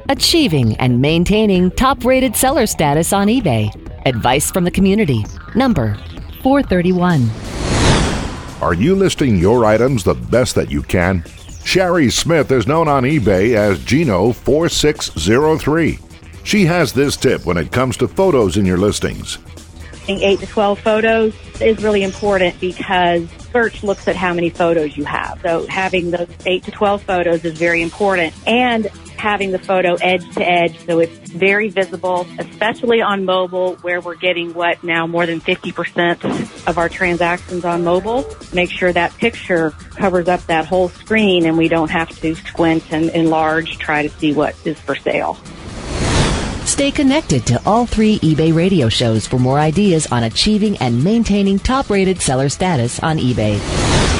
Achieving and maintaining top-rated seller status on eBay. Advice from the community. Number 431. Are you listing your items the best that you can? Sherry Smith is known on eBay as Gino4603. She has this tip when it comes to photos in your listings. 8 to 12 photos is really important because search looks at how many photos you have. So having those 8 to 12 photos is very important, and having the photo edge to edge so it's very visible, especially on mobile where we're getting more than 50% of our transactions on mobile. Make sure that picture covers up that whole screen and we don't have to squint and enlarge, try to see what is for sale. Stay connected to all 3 eBay radio shows for more ideas on achieving and maintaining top-rated seller status on eBay.